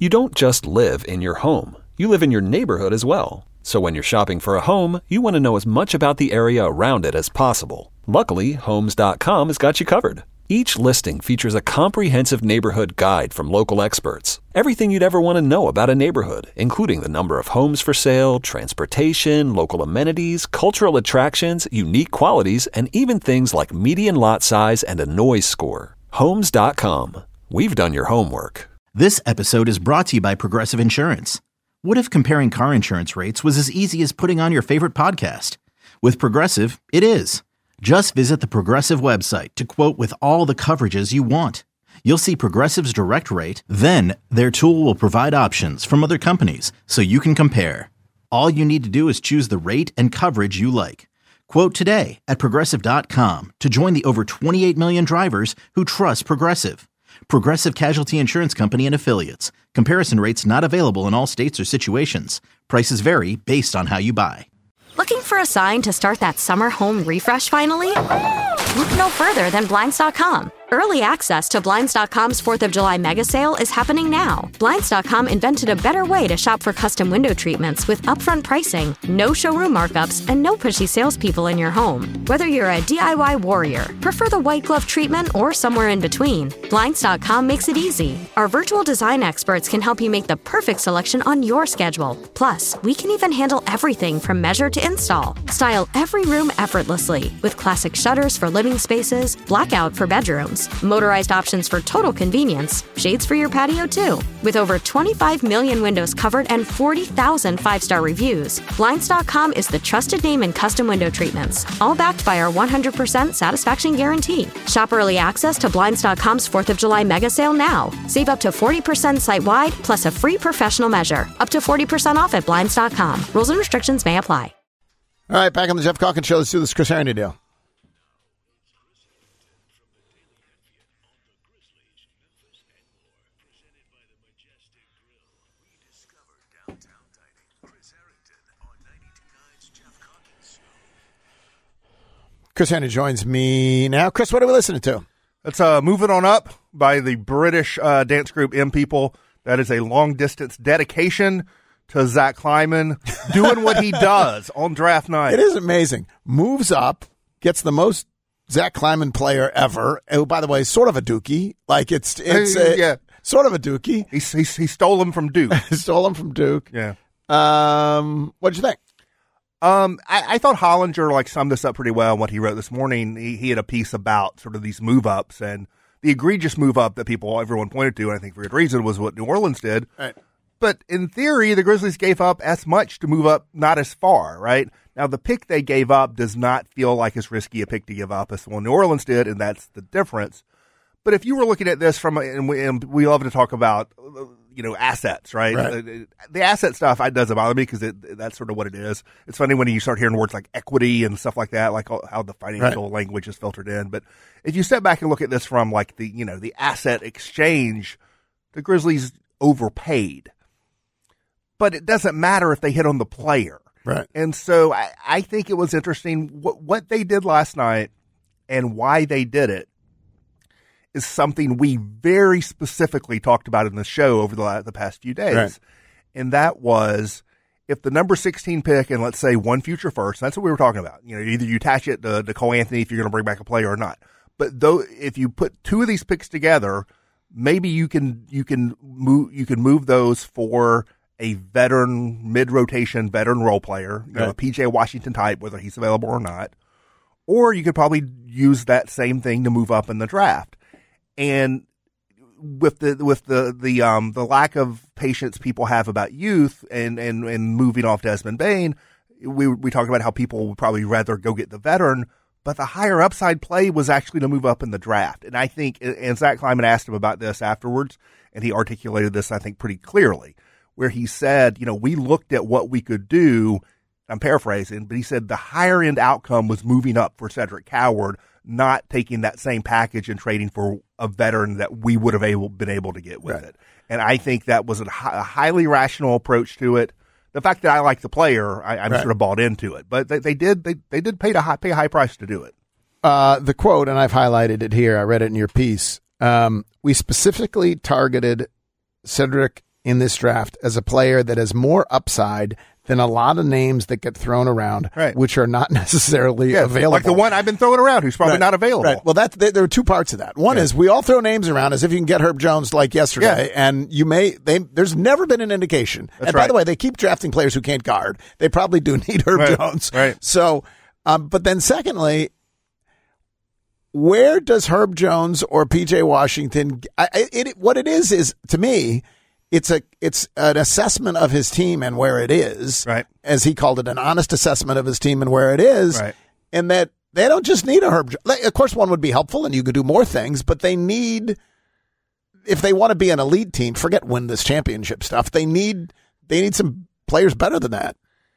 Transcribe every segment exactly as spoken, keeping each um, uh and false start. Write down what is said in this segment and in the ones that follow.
You don't just live in your home. You live in your neighborhood as well. So when you're shopping for a home, you want to know as much about the area around it as possible. Luckily, Homes dot com has got you covered. Each listing features a comprehensive neighborhood guide from local experts. Everything you'd ever want to know about a neighborhood, including the number of homes for sale, transportation, local amenities, cultural attractions, unique qualities, and even things like median lot size and a noise score. Homes dot com. We've done your homework. This episode is brought to you by Progressive Insurance. What if comparing car insurance rates was as easy as putting on your favorite podcast? With Progressive, it is. Just visit the Progressive website to quote with all the coverages you want. You'll see Progressive's direct rate, then their tool will provide options from other companies so you can compare. All you need to do is choose the rate and coverage you like. Quote today at Progressive dot com to join the over twenty-eight million drivers who trust Progressive. Progressive Casualty Insurance Company and Affiliates. Comparison rates not available in all states or situations. Prices vary based on how you buy. Looking for a sign to start that summer home refresh finally? Look no further than Blinds dot com. Early access to Blinds dot com's fourth of July mega sale is happening now. Blinds dot com invented a better way to shop for custom window treatments with upfront pricing, no showroom markups, and no pushy salespeople in your home. Whether you're a D I Y warrior, prefer the white glove treatment, or somewhere in between, Blinds dot com makes it easy. Our virtual design experts can help you make the perfect selection on your schedule. Plus, we can even handle everything from measure to install. Style every room effortlessly with classic shutters for living spaces, blackout for bedrooms, motorized options for total convenience, shades for your patio too. With over twenty-five million windows covered and forty thousand five-star reviews, Blinds dot com is the trusted name in custom window treatments, all backed by our one hundred percent satisfaction guarantee. Shop early access to Blinds dot com's fourth of July mega sale now. Save up to forty percent site-wide, plus a free professional measure. Up to forty percent off at Blinds dot com. Rules and restrictions may apply. All right, back on the Jeff Calkins Show. Let's do this Chris Herrington deal. Chris Herrington joins me now. Chris, what are we listening to? It's uh, Moving On Up by the British uh, dance group M People. That is a long-distance dedication to Zach Kleiman doing what he does on draft night. It is amazing. Moves up, gets the most Zach Kleiman player ever. Who, by the way, is sort of a dookie. Like, it's it's a, yeah. sort of a dookie. He, he, he stole him from Duke. Stole him from Duke. Yeah. Um, what'd you think? Um, I, I thought Hollinger like summed this up pretty well in what he wrote this morning. He, he had a piece about sort of these move ups, and the egregious move up that people, everyone pointed to, and I think for good reason, was what New Orleans did. Right. But in theory, the Grizzlies gave up as much to move up, not as far, right? Now, the pick they gave up does not feel like as risky a pick to give up as the one New Orleans did, and that's the difference. But if you were looking at this from, a, and, we, and we love to talk about, you know, assets, right? right. The, the asset stuff it doesn't bother me because it, that's sort of what it is. It's funny when you start hearing words like equity and stuff like that, like how the financial right. language is filtered in. But if you step back and look at this from like the, you know, the asset exchange, the Grizzlies overpaid. But it doesn't matter if they hit on the player. Right. And so I, I think it was interesting what, what they did last night and why they did it is something we very specifically talked about in the show over the, the past few days. Right. And that was if the number sixteen pick and let's say one future first, that's what we were taling about. You know, either you attach it to, to Cole Anthony if you're going to bring back a player or not. But though, if you put two of these picks together, maybe you can, you can move, you can move those for a veteran, mid-rotation veteran role player, you know, right. a P J Washington type, whether he's available or not. Or you could probably use that same thing to move up in the draft. And with the with the the um the lack of patience people have about youth and and, and moving off Desmond Bane, we we talked about how people would probably rather go get the veteran, but the higher upside play was actually to move up in the draft. And I think, and Zach Kleiman asked him about this afterwards, and he articulated this, I think, pretty clearly, where he said, you know, we looked at what we could do. I'm paraphrasing, but he said the higher end outcome was moving up for Cedric Coward, not taking that same package and trading for a veteran that we would have able, been able to get with right. it. And I think that was a, a highly rational approach to it. The fact that I like the player, I, I'm right. sort of bought into it. But they, they did they, they did pay a high, pay a high price to do it. Uh, the quote, and I've highlighted it here. I read it in your piece. Um, we specifically targeted Cedric in this draft as a player that has more upside than a lot of names that get thrown around, right. which are not necessarily yeah, available. Like the one I've been throwing around who's probably right. not available. Right. Well, that, there are two parts of that. One yeah. is we all throw names around as if you can get Herb Jones like yesterday, yeah. and you may. They, there's never been an indication. That's and by right. the way, they keep drafting players who can't guard. They probably do need Herb right. Jones. Right. So, um, but then secondly, where does Herb Jones or P J Washington? I, it, what it is is to me. It's a it's an assessment of his team and where it is, right? As he called it, an honest assessment of his team and where it is, right? And that they don't just need a Herb. Of course, one would be helpful, and you could do more things, but they need, if they want to be an elite team, forget win this championship stuff. They need they need some players better than that.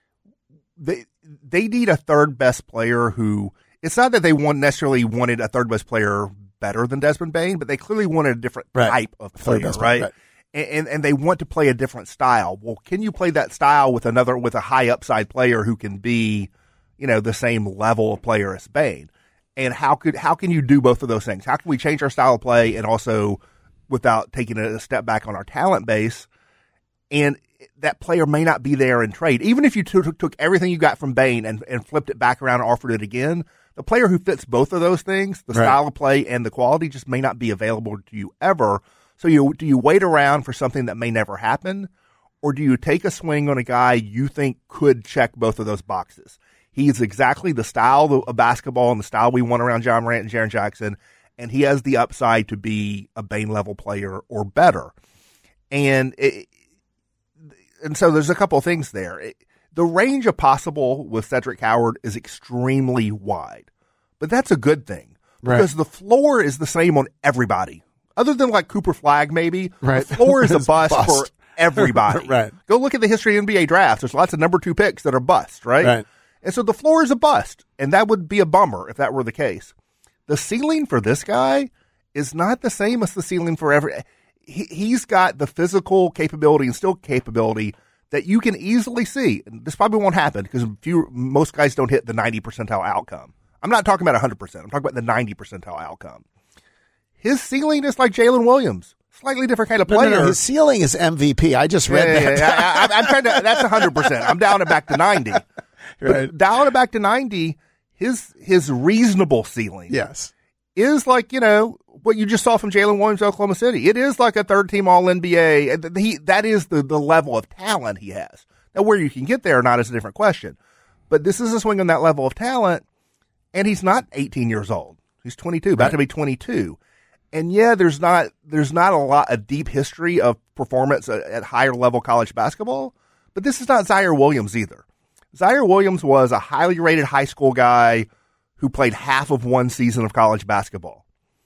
They they need a third best player who. It's not that they want necessarily wanted a third best player better than Desmond Bane, but they clearly wanted a different right. type of player, best right? right. And, and they want to play a different style. Well, can you play that style with another, with a high upside player who can be, you know, the same level of player as Bane? And how could, how can you do both of those things? How can we change our style of play and also without taking a step back on our talent base? And that player may not be there in trade. Even if you took, took everything you got from Bane and, and flipped it back around and offered it again, the player who fits both of those things, the right. style of play and the quality, just may not be available to you ever. So you do you wait around for something that may never happen, or do you take a swing on a guy you think could check both of those boxes? He's exactly the style of basketball and the style we want around John Morant and Jaren Jackson, and he has the upside to be a Bane-level player or better. And it, and so there's a couple of things there. It, the range of possible with Cedric Howard is extremely wide, but that's a good thing because right. the floor is the same on everybody. Other than like Cooper Flagg, maybe, right. the floor is a bust, bust. for everybody. right. Go look at the history of N B A drafts. There's lots of number two picks that are bust, right? Right. And so the floor is a bust, and that would be a bummer if that were the case. The ceiling for this guy is not the same as the ceiling for every. He, he's got the physical capability and still capability that you can easily see. And this probably won't happen because few, most guys don't hit the ninety percentile outcome. I'm not talking about one hundred percent. I'm talking about the ninety percentile outcome. His ceiling is like Jalen Williams, slightly different kind of player. No, no, no. His ceiling is M V P. I just read yeah, yeah, that. Yeah, I, I'm trying to. That's one hundred percent. I'm down it back to ninety. Right. But down it back to ninety. His his reasonable ceiling, yes, is like you know what you just saw from Jalen Williams, Oklahoma City. It is like a third team All N B A. He that is the the level of talent he has. Now, where you can get there or not is a different question. But this is a swing on that level of talent, and he's not eighteen years old. He's twenty-two, about right. to be twenty-two. And yeah, there's not there's not a lot a deep history of performance at, at higher level college basketball, but this is not Zaire Williams either. Zaire Williams was a highly rated high school guy who played half of one season of college basketball.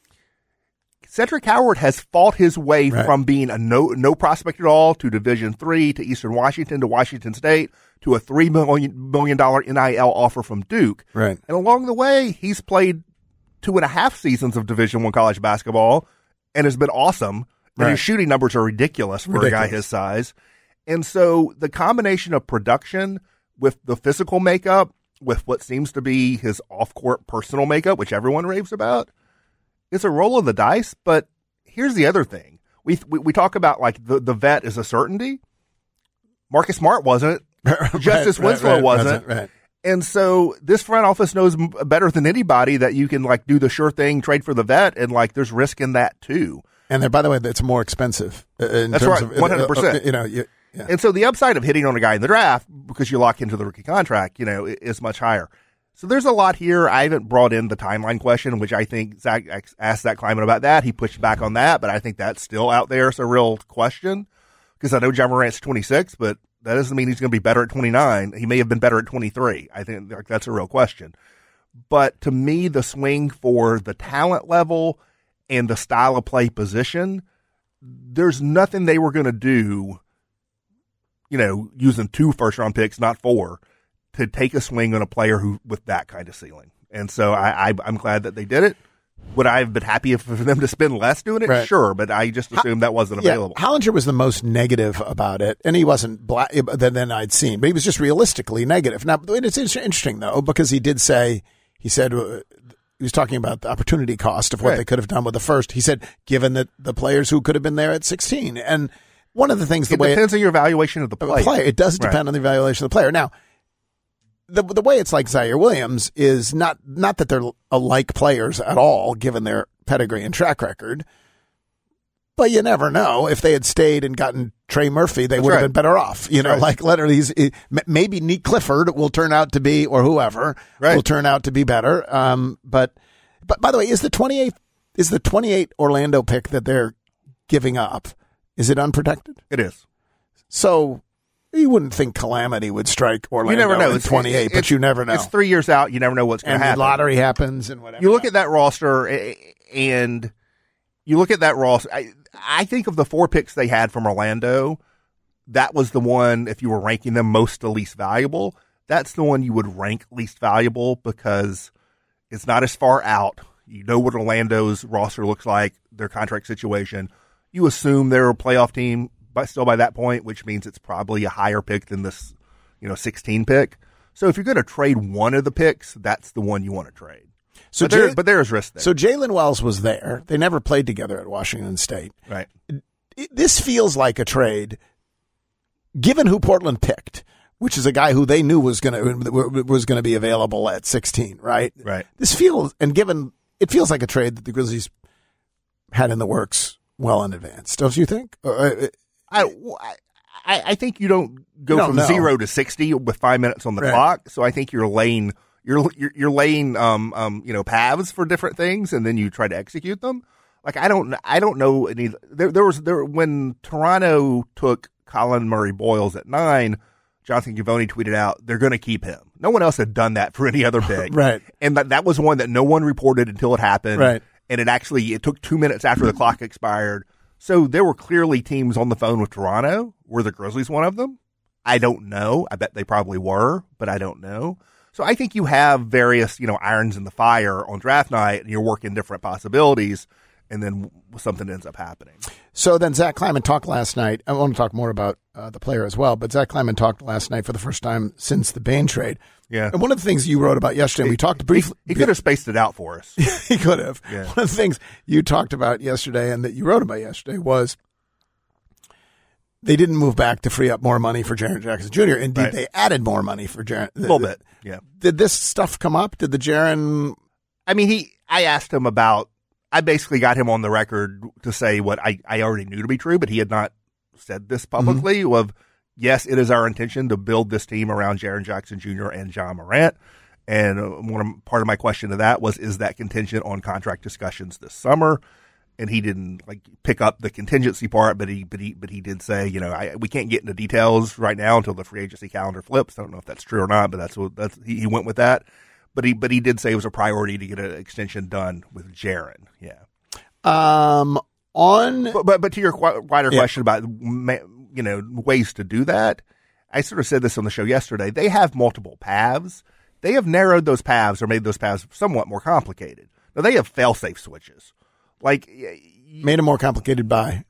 Cedric Howard has fought his way right. from being a no no prospect at all to Division three to Eastern Washington to Washington State to a three million million dollar N I L offer from Duke. Right. And along the way, he's played two and a half seasons of Division One college basketball and has been awesome. And right. his shooting numbers are ridiculous for ridiculous. a guy his size. And so the combination of production with the physical makeup, with what seems to be his off-court personal makeup, which everyone raves about, it's a roll of the dice. But here's the other thing. We we, we talk about like the, the vet is a certainty. Marcus Smart wasn't. Justice right, Winslow right, right, wasn't. Right, right. And so this front office knows better than anybody that you can like do the sure thing, trade for the vet, and like there's risk in that too. And then, by the way, it's more expensive. In That's terms right, of, one hundred percent. Uh, you know, you, yeah. And so the upside of hitting on a guy in the draft because you lock into the rookie contract, you know, is much higher. So there's a lot here. I haven't brought in the timeline question, which I think Zach asked Zach Kleiman about that. He pushed back on that, but I think that's still out there. It's a real question because I know John Morant's twenty-six, but that doesn't mean he's going to be better at twenty-nine. He may have been better at twenty-three. I think that's a real question. But to me, the swing for the talent level and the style of play position, there's nothing they were going to do, you know, using two first-round picks, not four, to take a swing on a player who with that kind of ceiling. And so I, I, I'm glad that they did it. Would I have been happy if, for them to spend less doing it? Right. Sure, but I just assumed that wasn't yeah, available. Hollinger was the most negative about it, and he wasn't black than, than I'd seen, but he was just realistically negative. Now, it's interesting, though, because he did say, he said, uh, he was talking about the opportunity cost of what right. they could have done with the first. He said, given that the players who could have been there at sixteen, and one of the things the it way depends it, on your evaluation of the player. player. It does depend right. on the evaluation of the player. Now, the the way it's like Zaire Williams is not not that they're alike players at all, given their pedigree and track record. But you never know. If they had stayed and gotten Trey Murphy, they That's would have right. been better off. You know, right. like literally, he's, he, maybe Nick Clifford will turn out to be, or whoever right. will turn out to be better. Um, but but by the way, is the twenty-eighth is the twenty-eight Orlando pick that they're giving up? Is it unprotected? It is. So you wouldn't think calamity would strike Orlando. You never know. At It's twenty-eight, it's, but you never know. It's three years out. You never know what's going and to happen. the lottery happens and whatever. You look at that roster, and you look at that roster. I, I think of the four picks they had from Orlando, that was the one, if you were ranking them most to least valuable, that's the one you would rank least valuable because it's not as far out. You know what Orlando's roster looks like, their contract situation. You assume they're a playoff team, but still by that point, which means it's probably a higher pick than this, you know, sixteen pick. So if you're going to trade one of the picks, that's the one you want to trade. So but, Jay, there, but there's risk there. So Jalen Wells was there. They never played together at Washington State. Right. This feels like a trade, given who Portland picked, which is a guy who they knew was going to was going to be available at sixteen. Right. Right. This feels, and given it feels like a trade that the Grizzlies had in the works well in advance. Don't you think? Or, I, I I think you don't go you don't from know. zero to sixty with five minutes on the right. clock. So I think you're laying. You're, you're you're laying um um you know paths for different things, and then you try to execute them. Like I don't I don't know any. There there was there when Toronto took Colin Murray Boyles at nine, Jonathan Givony tweeted out they're going to keep him. No one else had done that for any other pick, right? And that that was one that no one reported until it happened, right? And it actually it took two minutes after the clock expired. So there were clearly teams on the phone with Toronto. Were the Grizzlies one of them? I don't know. I bet they probably were, but I don't know. So I think you have various, you know, irons in the fire on draft night, and you're working different possibilities, and then something ends up happening. So then Zach Kleiman talked last night. I want to talk more about uh, the player as well, but Zach Kleiman talked last night for the first time since the Bane trade. Yeah. And one of the things you wrote about yesterday, he, we talked briefly. He, he could have spaced it out for us. He could have. Yeah. One of the things you talked about yesterday and that you wrote about yesterday was they didn't move back to free up more money for Jaren Jackson Junior Indeed, right. They added more money for Jaren. A little bit, yeah. Did this stuff come up? Did the Jaren? I mean, he. I asked him about. I basically got him on the record to say what I, I already knew to be true, but he had not said this publicly. Mm-hmm. Of yes, it is our intention to build this team around Jaren Jackson Junior and John Morant. And one of, part of my question to that was, is that contingent on contract discussions this summer? And he didn't like pick up the contingency part, but he but he but he did say, you know, I, we can't get into details right now until the free agency calendar flips. I don't know if that's true or not, but that's what that's he, he went with that. But he but he did say it was a priority to get an extension done with Jaren. Yeah. Um. On. But but, but to your qu- wider yeah. question about you know ways to do that, I sort of said this on the show yesterday. They have multiple paths. They have narrowed those paths or made those paths somewhat more complicated. Now they have fail-safe switches. Like made it more complicated by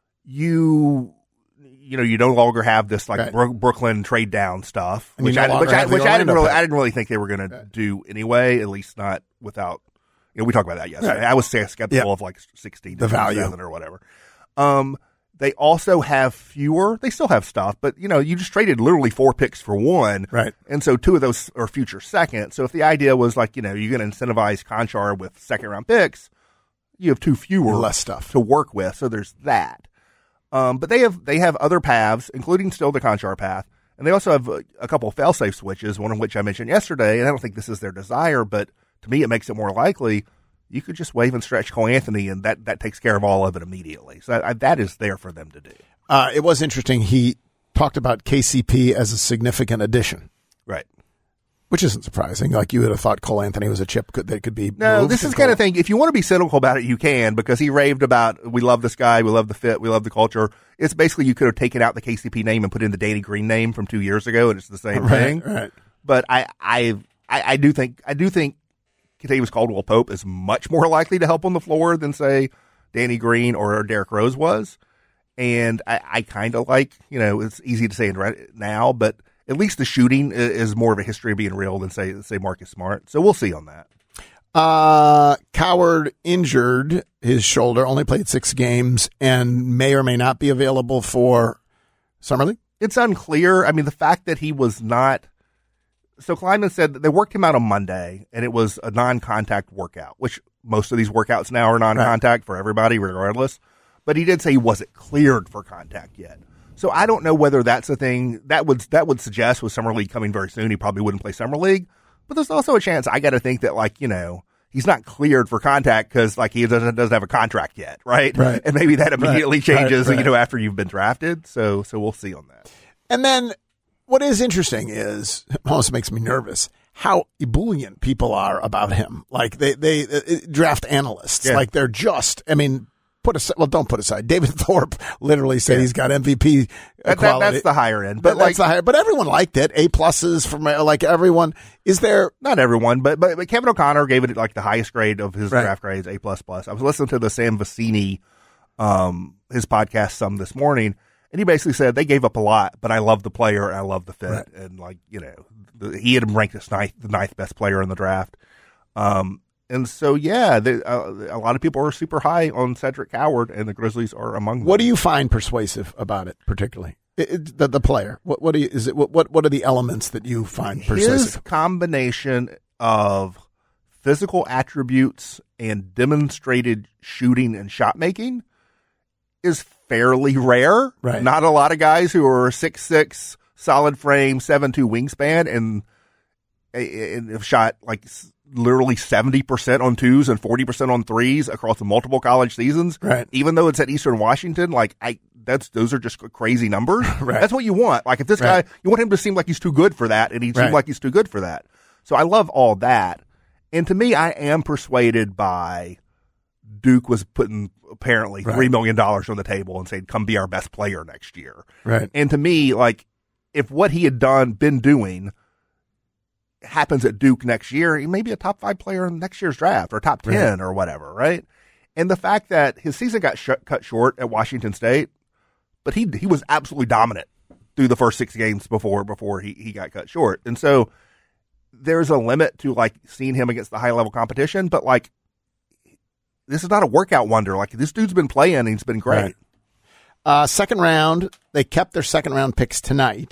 you, you know, you no longer have this like right. Bro- Brooklyn trade down stuff, and which no I, which I, which I didn't really, pick. I didn't really think they were going right. to do anyway. At least not without, you know, we talked about that yesterday. Right. I was skeptical yeah. of like sixteen, the value or whatever. Um, they also have fewer. They still have stuff, but you know, you just traded literally four picks for one, right? And so two of those are future second. So if the idea was like, you know, you're going to incentivize Conchar with second round picks. You have two fewer less stuff to work with, so there's that. Um, but they have they have other paths, including still the Conchar path, and they also have a, a couple of fail-safe switches. One of which I mentioned yesterday, and I don't think this is their desire, but to me it makes it more likely. You could just wave and stretch Cole Anthony, and that, that takes care of all of it immediately. So that, that is there for them to do. Uh, it was interesting. He talked about K C P as a significant addition, right? Which isn't surprising. Like you would have thought Cole Anthony was a chip could, that could be No, moved this is the Cole. kind of thing. If you want to be cynical about it, you can, because he raved about, we love this guy, we love the fit, we love the culture. It's basically you could have taken out the K C P name and put in the Danny Green name from two years ago, and it's the same right, thing. Right. But I, I, I, I do think, I do think Kentavious Caldwell-Pope is much more likely to help on the floor than, say, Danny Green or Derrick Rose was. And I, I kind of like, you know, it's easy to say right now, but at least the shooting is more of a history of being real than say say Marcus Smart. So we'll see on that. Uh, Coward injured his shoulder, only played six games, and may or may not be available for Summer League. It's unclear. I mean, the fact that he was not. So Klieman said that they worked him out on Monday, and it was a non-contact workout, which most of these workouts now are non-contact right. for everybody, regardless. But he did say he wasn't cleared for contact yet. So I don't know whether that's a thing that would that would suggest with Summer League coming very soon, he probably wouldn't play Summer League. But there's also a chance I got to think that, like, you know, he's not cleared for contact because, like, he doesn't doesn't have a contract yet, right? Right. And maybe that immediately right. changes, right. Right. you know, after you've been drafted. So so we'll see on that. And then what is interesting is, it almost makes me nervous, how ebullient people are about him. Like, they, they uh, draft analysts. Yeah. Like, they're just, I mean, put aside, well, don't put aside. David Thorpe literally said yeah. he's got M V P that, quality. That, that's the higher end. But, but like, that's the higher, but everyone liked it. A pluses from, like, everyone. Is there? Not everyone, but, but, but Kevin O'Connor gave it, like, the highest grade of his right. draft grades, A plus plus. I was listening to the Sam Vecini, um, his podcast some this morning. And he basically said they gave up a lot, but I love the player and I love the fit. Right. And, like, you know, the, he had him ranked as ninth, the ninth best player in the draft. Um, and so, yeah, the, uh, a lot of people are super high on Cedric Coward, and the Grizzlies are among them. What do you find persuasive about it, particularly? It, it, the, the player. What, what do you, is it, what, what are the elements that you find persuasive? His combination of physical attributes and demonstrated shooting and shot making is fairly rare. Right. Not a lot of guys who are six six, solid frame, seven two wingspan, and, and have shot like literally seventy percent on twos and forty percent on threes across multiple college seasons. Right. Even though it's at Eastern Washington, like I, that's those are just crazy numbers. Right. That's what you want. Like if this right. guy, you want him to seem like he's too good for that, and he right. seemed like he's too good for that. So I love all that. And to me, I am persuaded by Duke was putting apparently right. three million dollars on the table and saying, come be our best player next year. Right. And to me, like, if what he had done, been doing, happens at Duke next year, he may be a top five player in next year's draft or top ten right. or whatever, right? And the fact that his season got sh- cut short at Washington State, but he he was absolutely dominant through the first six games before before he, he got cut short. And so there's a limit to, like, seeing him against the high-level competition, but, like, this is not a workout wonder. Like, this dude's been playing and he's been great. Right. Uh, second round, they kept their second round picks tonight.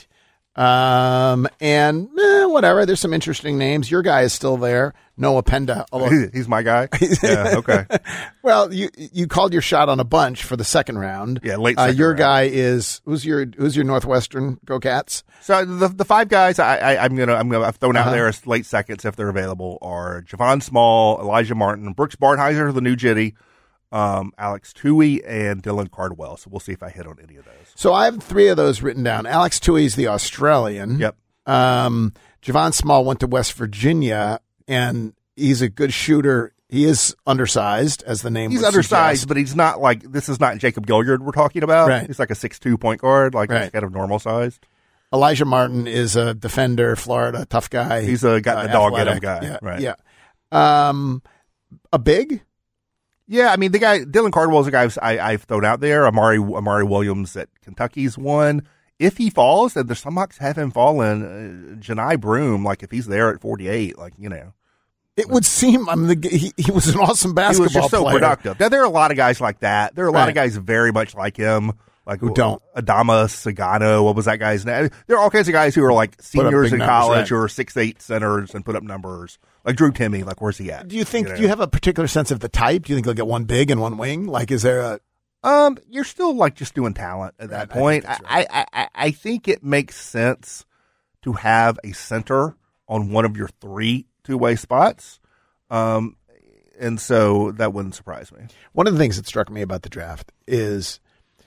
Um, and eh, whatever, there's some interesting names. Your guy is still there, Noah Penda. Although, he's my guy. Yeah, okay. Well, you you called your shot on a bunch for the second round. Yeah, late. Uh, second your round. guy is who's your who's your Northwestern Go Cats? So the the five guys I, I I'm gonna I'm gonna I've thrown out Uh-huh. there as late seconds if they're available are Javon Small, Elijah Martin, Brooks Barnheiser, the new Jitty, um, Alex Tui, and Dylan Cardwell. So we'll see if I hit on any of those. So I have three of those written down. Alex Tui's the Australian. Yep. Um, Javon Small went to West Virginia, and he's a good shooter. He is undersized, as the name He's would undersized, suggest. but he's not like, this is not Jacob Gilliard we're talking about. Right. He's like a six two point guard, like Right. he's kind of normal sized. Elijah Martin is a defender, Florida, tough guy. He's a got the uh, dog in him athletic. guy. Yeah, Right. yeah. Um, a big? Yeah, I mean, the guy, Dylan Cardwell's a guy I, I've thrown out there. Amari, Amari Williams at Kentucky's one. If he falls, and there's some mocks have him falling, uh, Janai Broom, like if he's there at forty-eight, like, you know. It would seem, I mean, the, he, he was an awesome basketball He was just so player. productive. Now, there are a lot of guys like that. There are a lot Right. of guys very much like him. Like Who don't. Adama Sagano, what was that guy's name? There are all kinds of guys who are like seniors big in numbers, college right. who are six eight centers and put up numbers. Like Drew Timme, like where's he at? Do you think, know? do you have a particular sense of the type? Do you think he'll get one big and one wing? Like, is there a, Um, you're still like just doing talent at that Right, I point. think that's I, I, I, I think it makes sense to have a center on one of your three two way spots. Um, and so that wouldn't surprise me. one of the things that struck me about the draft is,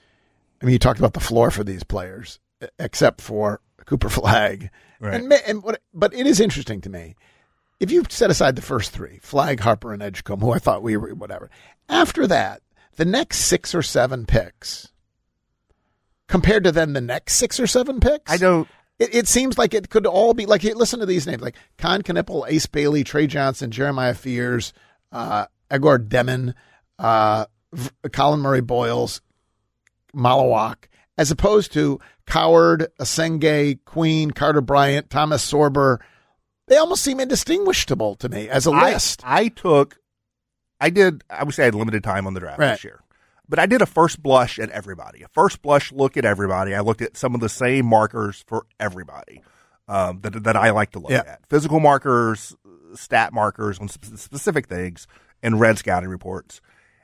I mean, you talked about the floor for these players, e- except for Cooper Flagg. Right. And, ma- and what, but it is interesting to me. If you set aside the first three, Flagg, Harper, and Edgecombe, who I thought we were, whatever. After that, the next six or seven picks, compared to then the next six or seven picks, I don't. It, it seems like it could all be like, listen to these names, like Con Knippel, Ace Bailey, Trey Johnson, Jeremiah Fears, uh, Egor Demon, uh, v- Colin Murray Boyles, Malawak, as opposed to Coward, Asenge, Queen, Carter Bryant, Thomas Sorber, they almost seem indistinguishable to me as a I, list. I took, I did, I would say I had limited time on the draft Right. this year. But I did a first blush at everybody, a first blush look at everybody. I looked at some of the same markers for everybody um, that that I like to look Yeah. at. Physical markers, stat markers on sp- specific things, and red scouting reports.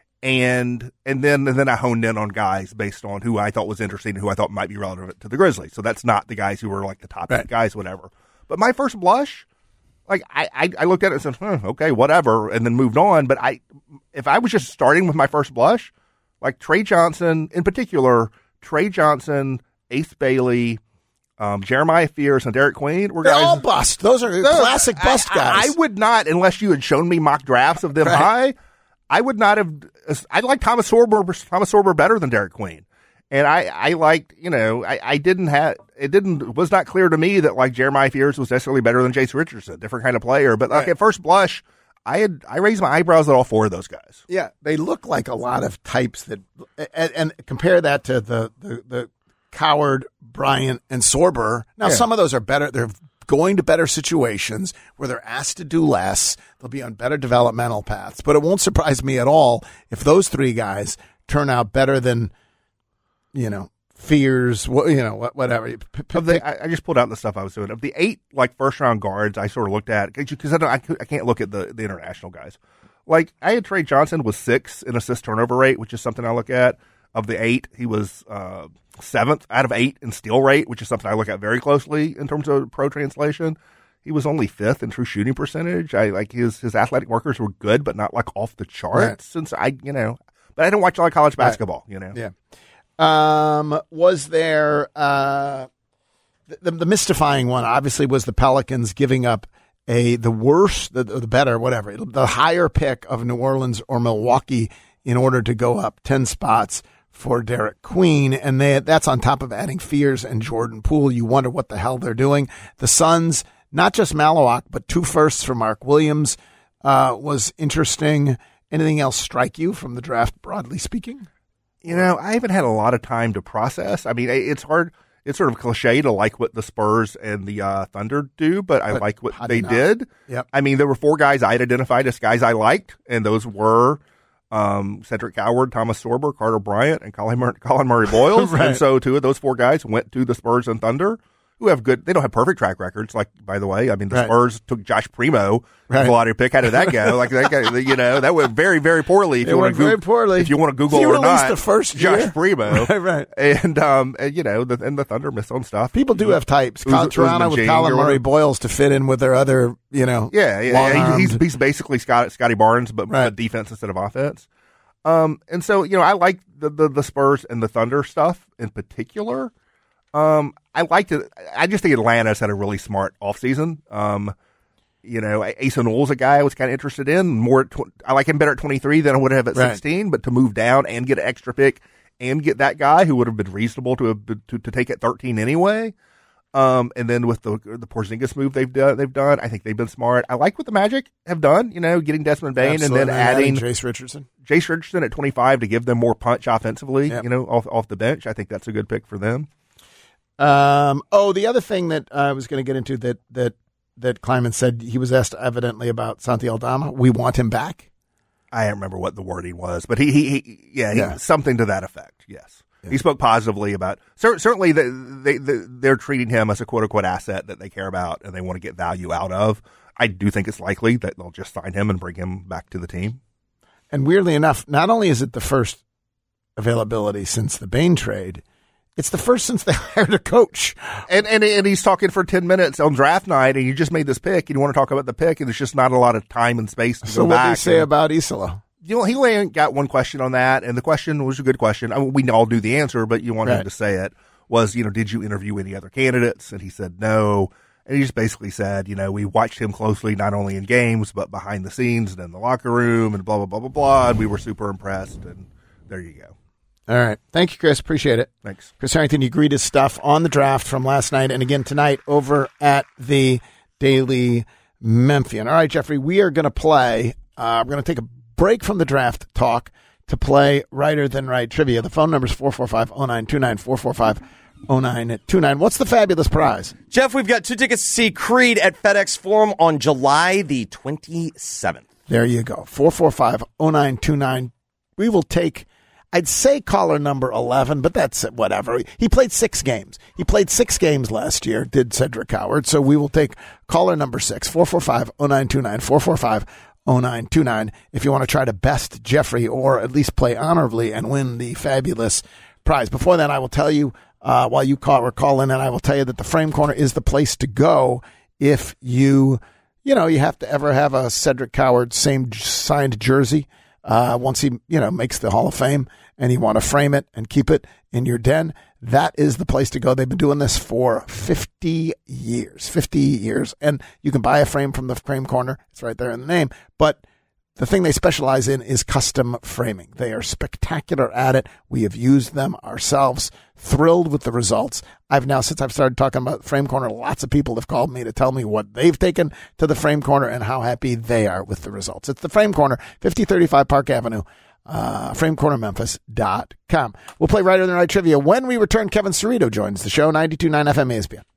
And and then and then I honed in on guys based on who I thought was interesting and who I thought might be relevant to the Grizzlies. So that's not the guys who were like the top Right. eight guys, whatever. But my first blush, like I, I, I looked at it and said, hmm, okay, whatever, and then moved on. But I, if I was just starting with my first blush, like Trey Johnson in particular, Trey Johnson, Ace Bailey, um, Jeremiah Fierce, and Derek Queen were They're guys. all bust. Those are No, classic bust I, guys. I, I would not, unless you had shown me mock drafts of them Right. high, I would not have. I like Thomas Sorber, Thomas Sorber better than Derek Queen. And I, I liked, you know, I, I didn't have, it didn't, was not clear to me that like Jeremiah Fierce was necessarily better than Jace Richardson, different kind of player. But like Right. at first blush, I had, I raised my eyebrows at all four of those guys. Yeah, they look like a lot of types that, and, and compare that to the, the, the Coward, Bryant, and Sorber. Now, Yeah. some of those are better. They're going to better situations where they're asked to do less. They'll be on better developmental paths. But it won't surprise me at all if those three guys turn out better than, you know, Fears, wh- you know, wh- whatever. P- p- Of the, I, I just pulled out the stuff I was doing. Of the eight like first round guards, I sort of looked at because I, don't- I cou- I can't look at the, the international guys. Like I had Trey Johnson was six in assist turnover rate, which is something I look at. Of the eight, he was uh, seventh out of eight in steal rate, which is something I look at very closely in terms of pro translation. He was only fifth in true shooting percentage. I like his his athletic markers were good, but not like off the charts. Right. Since I, you know, but I don't watch a lot of college basketball. You know, Yeah. Um, was there uh, the, the mystifying one? Obviously, was the Pelicans giving up a the worse, the, the better, whatever, the higher pick of New Orleans or Milwaukee in order to go up ten spots for Derek Queen, and they, that's on top of adding Fears and Jordan Poole. You wonder what the hell they're doing. The Suns, not just Malawak, but two firsts for Mark Williams uh, was interesting. Anything else strike you from the draft, broadly speaking? You know, I haven't had a lot of time to process. I mean, it's hard. It's sort of cliche to like what the Spurs and the uh, Thunder do, but I But like what how do they you not? did. Yep. I mean, there were four guys I'd identified as guys I liked, and those were um, Cedric Coward, Thomas Sorber, Carter Bryant, and Colin, Mur- Colin Murray Boyles. Right. And so two of those four guys went to the Spurs and Thunder, who have good, they don't have perfect track records. Like, by the way, I mean, the Right. Spurs took Josh Primo, Right. a lottery pick. How did that go? Like, that guy, you know, that went very, very poorly. If It you want went to very Google, poorly. If you want to Google He or released not, the first Josh year. Primo. Right, right. And, um, and, you know, the, and the Thunder missed on stuff. People do have types. Uz- Kyle Toronto Usman with James Colin or Murray whatever. Boyles to fit in with their other, you know, Yeah, yeah, yeah. He's, long-armed- he's he's basically Scott, Scotty Barnes, but, Right. but defense instead of offense. Um, and so you know, I like the, the the Spurs and the Thunder stuff in particular. Um, I liked it. I just think Atlanta's had a really smart offseason. Um, you know, Asa Noel's a guy I was kind of interested in. More, at tw- I like him better at twenty-three than I would have at Right. sixteen. But to move down and get an extra pick and get that guy who would have been reasonable to have been, to, to take at thirteen anyway. Um, and then with the the Porzingis move they've done, they've done. I think they've been smart. I like what the Magic have done. You know, getting Desmond Bain Absolutely. and then adding Jace Richardson. Jace Richardson at twenty-five to give them more punch offensively. Yep. You know, off off the bench. I think that's a good pick for them. Um, oh, the other thing that I was going to get into that that that Kleiman said, he was asked evidently about Santi Aldama. We want him back. I don't remember what the wording was, but he he, he yeah, he, Yeah. something to that effect. Yes. He spoke positively about cer- certainly the, they, they they're treating him as a quote unquote asset that they care about and they want to get value out of. I do think it's likely that they'll just sign him and bring him back to the team. And weirdly enough, not only is it the first availability since the Bain trade, it's the first since they hired a coach. And and and he's talking for ten minutes on draft night, and you just made this pick, and you want to talk about the pick, and there's just not a lot of time and space to So go what did back. he say and- about Isola? You know, he only got one question on that, and the question was a good question. I mean, we all knew the answer, but you want him Right. to say it. Was, you know, did you interview any other candidates? And he said no. And he just basically said, you know, we watched him closely, not only in games, but behind the scenes and in the locker room and blah, blah, blah, blah, blah. And we were super impressed. And there you go. All right. Thank you, Chris. Appreciate it. Thanks. Chris Harrington, you greeted stuff on the draft from last night and again tonight over at the Daily Memphian. All right, Jeffrey, we are going to play. Uh, we're going to take a break from the draft talk to play Righter Than Right trivia. The phone number is four four five, oh nine two nine, four four five, oh nine two nine. What's the fabulous prize? Jeff, we've got two tickets to see Creed at FedEx Forum on July the twenty-seventh. There you go. four four five, oh nine two nine. We will take, I'd say caller number eleven, but that's whatever. He played six games. He played six games last year, did Cedric Howard. So we will take caller number six, four four five, oh nine two nine, four four five, oh nine two nine, if you want to try to best Jeffrey or at least play honorably and win the fabulous prize. Before that, I will tell you, uh, while you call or call in, and I will tell you that the Frame Corner is the place to go if you, you know, you have to ever have a Cedric Howard same signed jersey uh, once he, you know, makes the Hall of Fame and you want to frame it and keep it in your den. That is the place to go. They've been doing this for fifty years, fifty years. And you can buy a frame from the Frame Corner. It's right there in the name. But the thing they specialize in is custom framing. They are spectacular at it. We have used them ourselves, thrilled with the results. I've now, since I've started talking about Frame Corner, lots of people have called me to tell me what they've taken to the Frame Corner and how happy they are with the results. It's the Frame Corner, fifty thirty-five Park Avenue, uh, frame corner memphis dot com. We'll play Right or the Right Trivia. When we return, Kevin Cerrito joins the show, ninety-two point nine F M E S P N.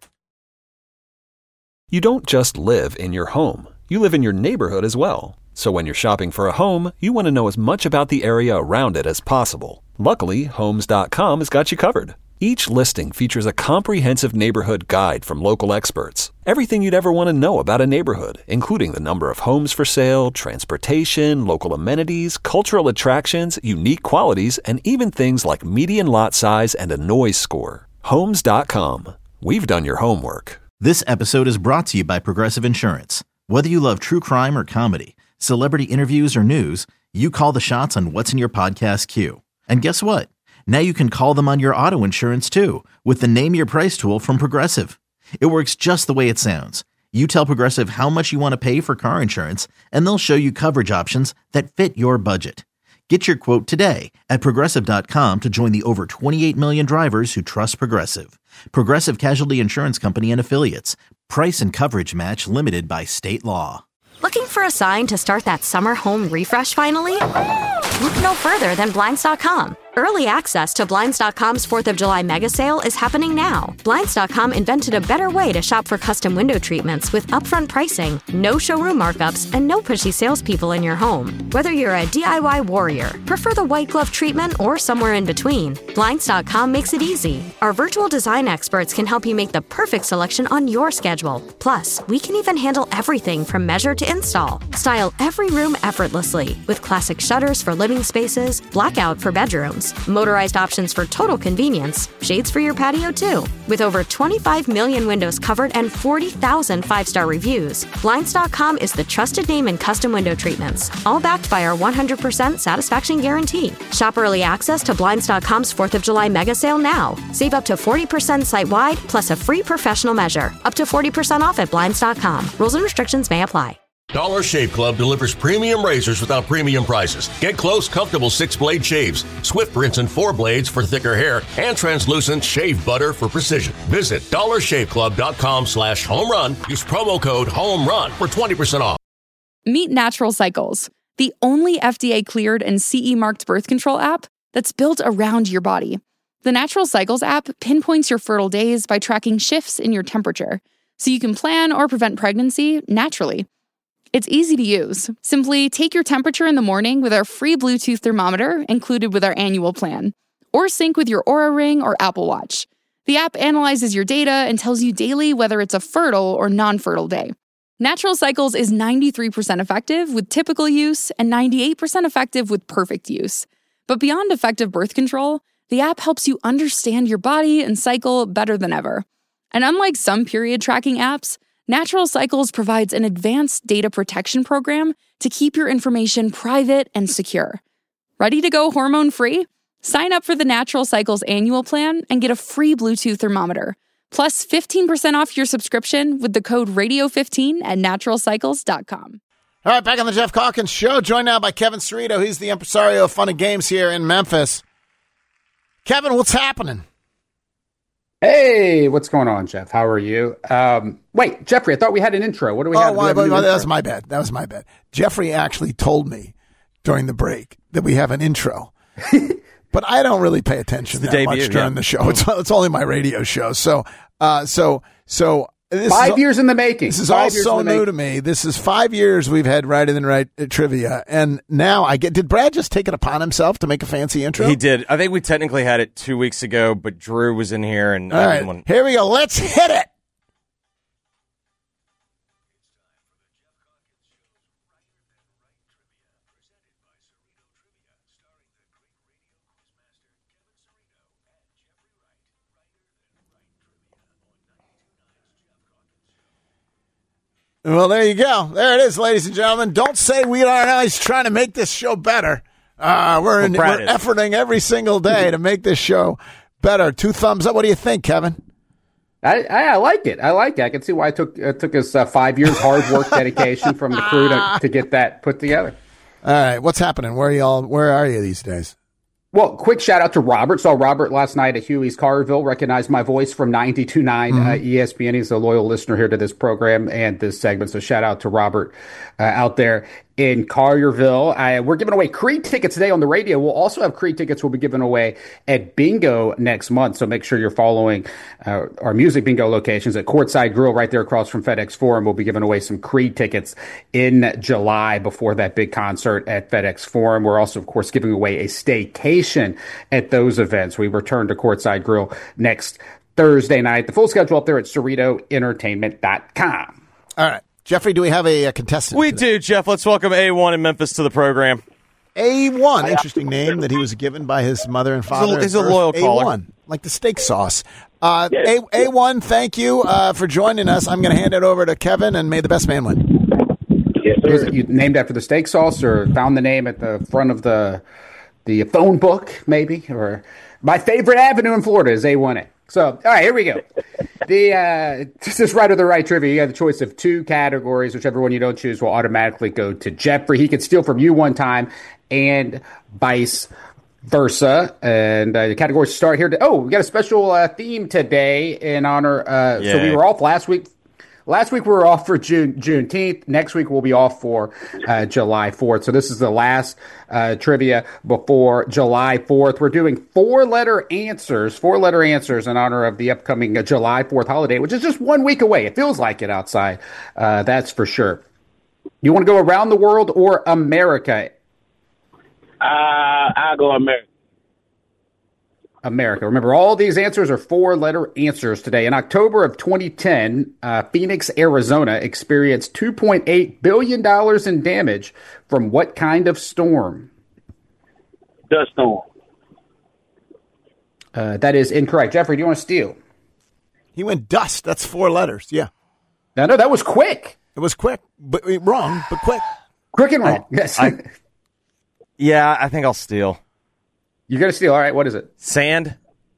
You don't just live in your home. You live in your neighborhood as well. So when you're shopping for a home, you want to know as much about the area around it as possible. Luckily, homes dot com has got you covered. Each listing features a comprehensive neighborhood guide from local experts. Everything you'd ever want to know about a neighborhood, including the number of homes for sale, transportation, local amenities, cultural attractions, unique qualities, and even things like median lot size and a noise score. homes dot com. We've done your homework. This episode is brought to you by Progressive Insurance. Whether you love true crime or comedy, celebrity interviews or news, you call the shots on what's in your podcast queue. And guess what? Now you can call them on your auto insurance too with the Name Your Price tool from Progressive. It works just the way it sounds. You tell Progressive how much you want to pay for car insurance, and they'll show you coverage options that fit your budget. Get your quote today at Progressive dot com to join the over twenty-eight million drivers who trust Progressive. Progressive Casualty Insurance Company and Affiliates. Price and coverage match limited by state law. Looking for a sign to start that summer home refresh finally? Look no further than Blinds dot com. Early access to Blinds dot com's fourth of July mega sale is happening now. Blinds dot com invented a better way to shop for custom window treatments with upfront pricing, no showroom markups, and no pushy salespeople in your home. Whether you're a D I Y warrior, prefer the white glove treatment, or somewhere in between, Blinds dot com makes it easy. Our virtual design experts can help you make the perfect selection on your schedule. Plus, we can even handle everything from measure to install. Style every room effortlessly with classic shutters for living spaces, blackout for bedrooms, motorized options for total convenience, shades for your patio too. With over twenty-five million windows covered and forty thousand five-star reviews, Blinds dot com is the trusted name in custom window treatments, all backed by our one hundred percent satisfaction guarantee. Shop early access to Blinds dot com's fourth of July mega sale now. Save up to forty percent site-wide plus a free professional measure. Up to forty percent off at Blinds dot com. Rules and restrictions may apply. Dollar Shave Club delivers premium razors without premium prices. Get close, comfortable six-blade shaves, swift rinse and four blades for thicker hair, and translucent shave butter for precision. Visit dollar shave club dot com slash home run. Use promo code HOMERUN for twenty percent off. Meet Natural Cycles, the only F D A-cleared and C E-marked birth control app that's built around your body. The Natural Cycles app pinpoints your fertile days by tracking shifts in your temperature, so you can plan or prevent pregnancy naturally. It's easy to use. Simply take your temperature in the morning with our free Bluetooth thermometer included with our annual plan, or sync with your Oura Ring or Apple Watch. The app analyzes your data and tells you daily whether it's a fertile or non-fertile day. Natural Cycles is ninety-three percent effective with typical use and ninety-eight percent effective with perfect use. But beyond effective birth control, the app helps you understand your body and cycle better than ever. And unlike some period tracking apps, Natural Cycles provides an advanced data protection program to keep your information private and secure. Ready to go hormone-free? Sign up for the Natural Cycles annual plan and get a free Bluetooth thermometer, plus fifteen percent off your subscription with the code radio fifteen at natural cycles dot com. All right, back on the Jeff Calkins Show, joined now by Kevin Cerrito. He's the impresario of fun and games here in Memphis. Kevin, what's happening? Hey, what's going on, Jeff? How are you? Um, wait, Jeffrey, I thought we had an intro. What do we oh, have? Well, have well, that intro? was my bad. That was my bad. Jeffrey actually told me during the break that we have an intro. but I don't really pay attention that debut, much during yeah. the show. It's it's only my radio show. So uh, so so this Five is, years in the making. This is Five all years so in the new making. to me. This is five years we've had Righter Than Right uh, trivia, and now I get. Did Brad just take it upon himself to make a fancy intro? He did. I think we technically had it two weeks ago, but Drew was in here, and All I right, didn't want. here we go. Let's hit it. Well, there you go. There it is, ladies and gentlemen. Don't say we are always trying to make this show better. Uh, we're in, Well, we're Brad is. efforting every single day to make this show better. Two thumbs up. What do you think, Kevin? I, I, I like it. I like it. I can see why it took it took us uh, five years hard work, dedication from the crew to, to get that put together. All right, what's happening? Where are y'all? Where are you these days? Well, quick shout out to Robert. Saw Robert last night at Huey's Carville. Recognized my voice from ninety-two point nine Mm-hmm. uh, E S P N. He's a loyal listener here to this program and this segment. So shout out to Robert uh, out there in Collierville. I, we're giving away Creed tickets today on the radio. We'll also have Creed tickets we'll be giving away at Bingo next month. So make sure you're following uh, our music bingo locations at Courtside Grill right there across from FedEx Forum. We'll be giving away some Creed tickets in July before that big concert at FedEx Forum. We're also, of course, giving away a staycation at those events. We return to Courtside Grill next Thursday night. The full schedule up there at Cerrito Entertainment dot com. All right, Jeffrey, do we have a, a contestant? We today? do, Jeff. Let's welcome A one in Memphis to the program. A one, interesting name that he was given by his mother and father. He's a- he's at a birth. loyal caller. A one, like the steak sauce. Uh, A A one, thank you uh, for joining us. I'm going to hand it over to Kevin, and may the best man win. Was it you named after the steak sauce, or found the name at the front of the the phone book, maybe? Or my favorite avenue in Florida is A one A. So, all right, here we go. The uh, this is Right or the Right trivia. You have the choice of two categories. Whichever one you don't choose will automatically go to Jeffrey. He could steal from you one time, and vice versa. And uh, the categories start here. To, oh, we got a special uh, theme today in honor. Uh, so we Yay. were off last week. Last week we were off for June Juneteenth. Next week we'll be off for uh, July fourth. So this is the last uh, trivia before July fourth. We're doing four-letter answers, four-letter answers in honor of the upcoming uh, July fourth holiday, which is just one week away. It feels like it outside. Uh, that's for sure. You want to go around the world or America? Uh, I'll go America. America. Remember, all these answers are four-letter answers today. In October of twenty ten, uh, Phoenix, Arizona experienced two point eight billion dollars in damage from what kind of storm? Dust storm. Uh, that is incorrect. Jeffrey, do you want to steal? He went dust. That's four letters. Yeah. No, no, that was quick. It was quick, but wrong, but quick. Quick and wrong. Yes. I- Yeah, I think I'll steal. You're going to steal. All right, what is it? Sand.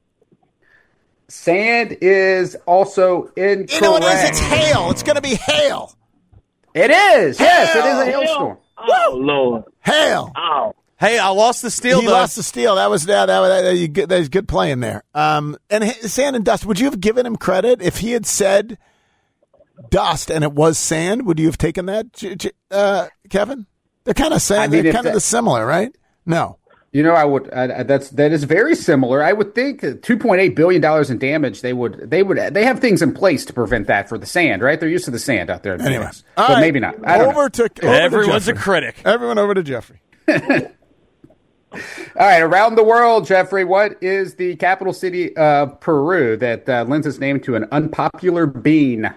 Sand is also incorrect. You know what it is? It's hail. It's going to be hail. It is. Yes, it is a Hail. hailstorm. Oh, Lord. Hail. Oh. Hey, I lost the steal, He though. lost the steal. That was that. That was that, that, that, that was good playing there. Um, and h- sand and dust. Would you have given him credit if he had said dust and it was sand? Would you have taken that, J- J- uh, Kevin? They're kind of saying I mean, they're if kind of that- similar, right? No. You know, I would. Uh, that's that is very similar. I would think two point eight billion dollars in damage. They would. They would. They have things in place to prevent that for the sand, right? They're used to the sand out there. In Anyway, Phoenix. all But right. maybe not. I don't over know. to over Everyone's to a Jeffrey. critic. Everyone over to Jeffrey. All right, around the world, Jeffrey. What is the capital city of Peru that uh, lends its name to an unpopular bean?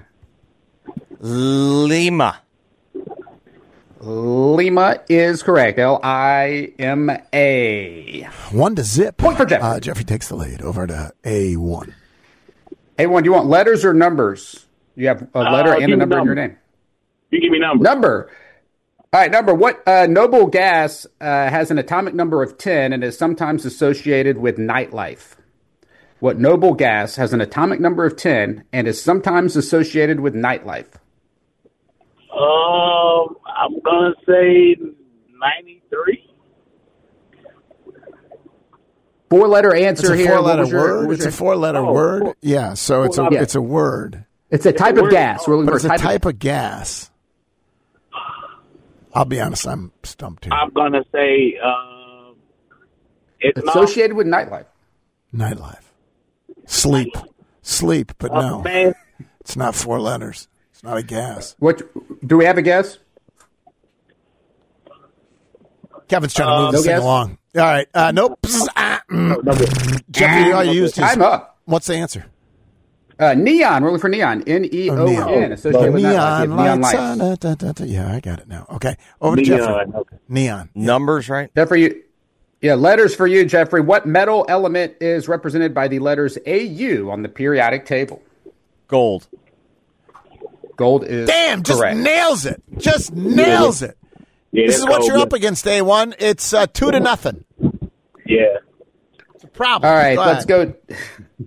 Lima. Lima is correct. L I M A. One to zip. Point for Jeffrey. Uh, Jeffrey takes the lead. Over to A one. A one. Do you want letters or numbers? You have a letter Uh, and a give me number in your number. name. You give me numbers. Number. All right, number. What uh, noble gas uh, has an atomic number of ten and is sometimes associated with nightlife? What noble gas has an atomic number of ten and is sometimes associated with nightlife? Um, I'm going to say ninety-three. Four-letter It's answer a here. What four-letter was your- what word. was It's a your- four-letter Oh, word. four- Yeah. So it's a four-letter. it's a word, It's a type a of word. gas. We're looking but for it's a type, type of, of gas. I'll be honest. I'm stumped here. I'm going to say uh, It's Associated with nightlife. Nightlife. Sleep. Sleep, but not, no. man. It's not four letters. It's not a gas. What do we have a guess? Kevin's trying to move Uh, this no thing guess? along. All right. Uh, nope. Psst, ah, mm. Jeffrey, all you used his. Time up. What's the answer? Uh, neon. We're looking for neon. N E O N. Associated with nightlife. Neon Neon lights. lights. uh, da, da, da, da. Yeah, I got it now. Okay. Over to Neon, Jeffrey. okay. Neon. Numbers, right? Jeffrey, you, yeah, letters for you, Jeffrey. What metal element is represented by the letters A U on the periodic table? Gold. Gold is Damn, just correct. nails it. Just nails it. Yeah, This that's is what cold, you're yeah. up against, A one. It's uh, two to nothing. Yeah. It's a problem. All right, Go let's ahead. go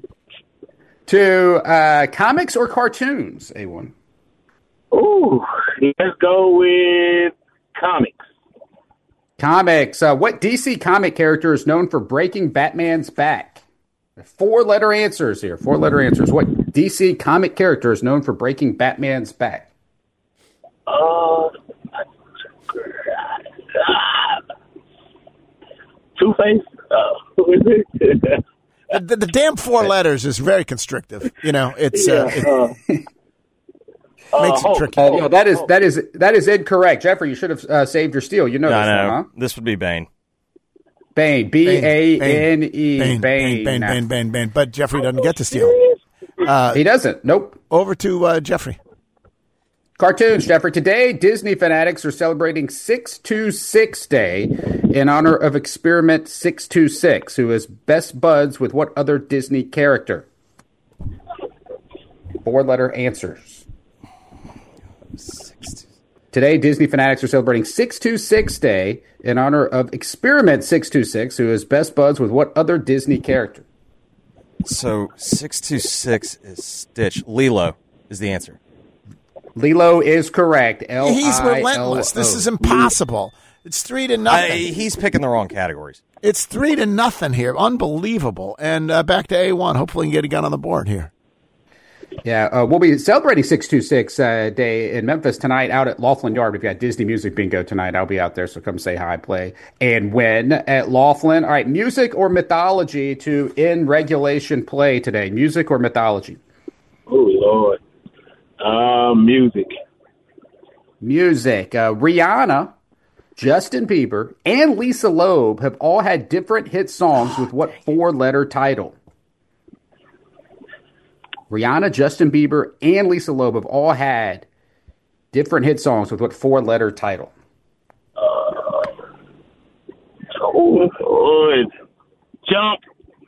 to uh, comics or cartoons, A one. Ooh, let's go with comics. Comics. Uh, what D C comic character is known for breaking Batman's back? Four letter answers here. Four letter answers. What D C comic character is known for breaking Batman's back? Uh, Two-Face? Uh, who is it? The, the, the damn four letters is very constrictive. You know, it's uh, it uh, makes uh, it tricky. Uh, yeah, that is that is that is incorrect. Jeffrey, you should have uh, saved your steal. You know No, this no. one, huh? This would be Bane. Bane. B A N E. Bane, Bane, Bane, Bane, Bane, Bane. But Jeffrey doesn't get to steal. Uh, He doesn't. Nope. over to uh, Jeffrey. Cartoons, Jeffrey. Today, Disney fanatics are celebrating six two six Day in honor of Experiment six two six, who is best buds with what other Disney character? Four-letter answers. Today, Disney fanatics are celebrating six two six Day in honor of Experiment six two six, who is best buds with what other Disney character? So six two six is Stitch. Lilo is the answer. Lilo is correct. L I L O. He's relentless. This is impossible. It's three to nothing. I, he's picking the wrong categories. It's three to nothing here. Unbelievable. And uh, back to A one. Hopefully, we can get a gun on the board here. Yeah, uh, we'll be celebrating six two six uh, Day in Memphis tonight out at Laughlin Yard. We've got Disney Music Bingo tonight. I'll be out there, so come say hi, play, and win at Laughlin. All right, music or mythology to in regulation play today? Music or mythology? oh, Lord. Uh, music. Music. Uh, Rihanna, Justin Bieber, and Lisa Loeb have all had different hit songs with what four-letter title? Rihanna, Justin Bieber, and Lisa Loeb have all had different hit songs with what four-letter title? Uh, oh, Lord. Jump.